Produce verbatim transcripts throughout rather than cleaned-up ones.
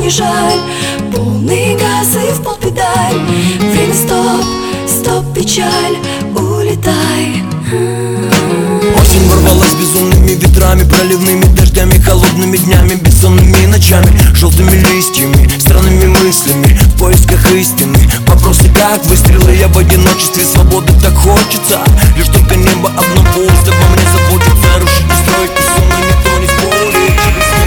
не жаль. Полный газ и в пол педаль. Время стоп, стоп, печаль, улетай. Осень ворвалась безумными ветрами, проливными дождями, холодными днями, бессонными ночами, желтыми листьями, странными мыслями, в поисках истины. Вопросы как выстрелы, я в одиночестве, свободы так хочется. Лишь только небо одно пусто, обо мне заботится. Рушить и строить, и со мной никто не спорит.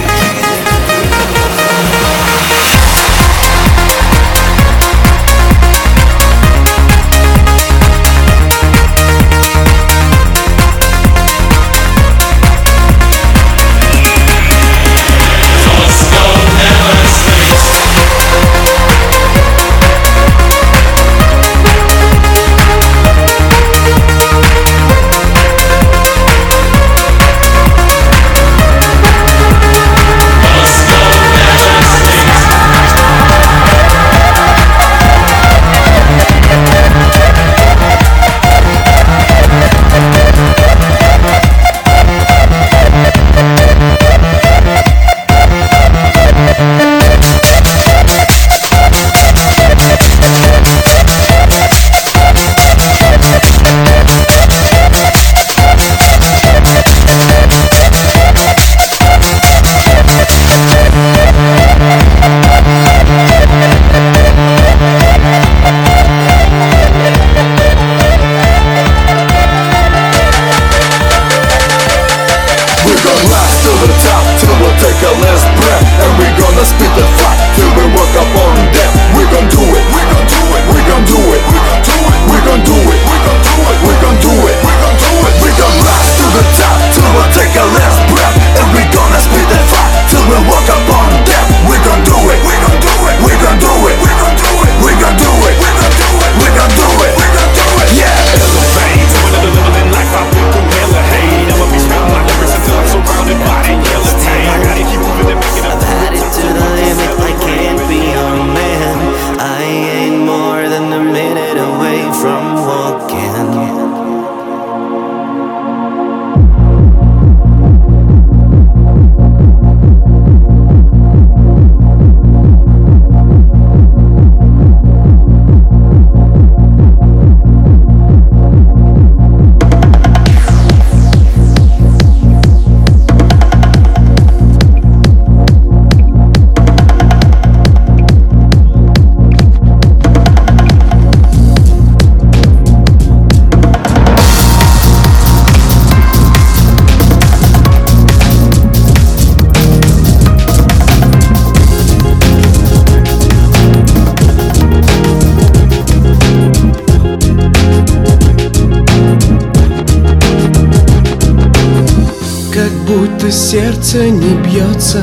Как будто сердце не бьется,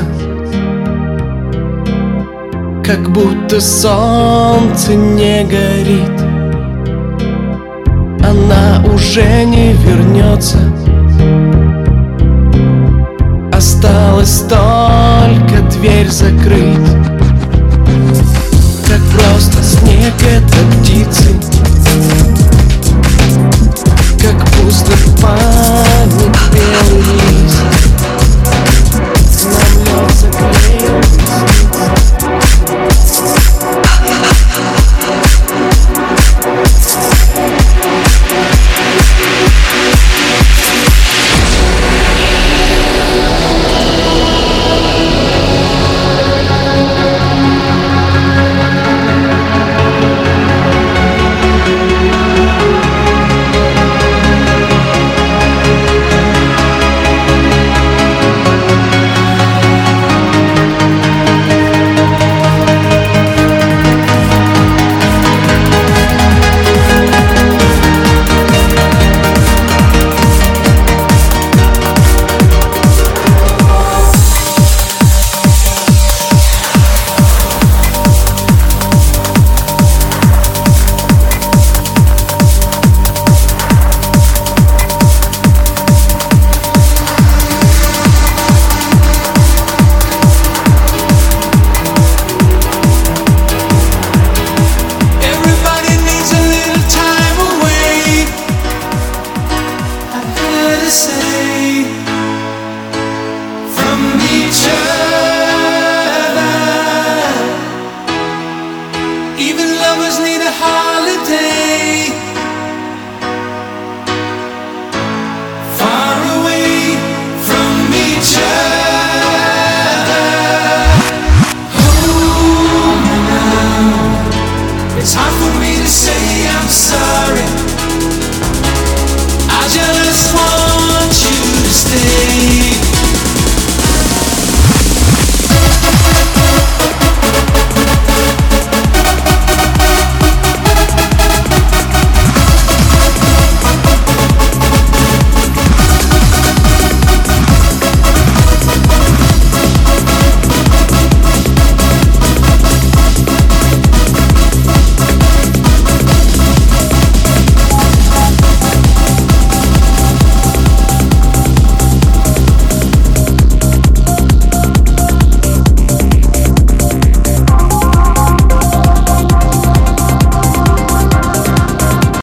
как будто солнце не горит. Она уже не вернется, осталось только дверь закрыть. Как просто снег — это птицы,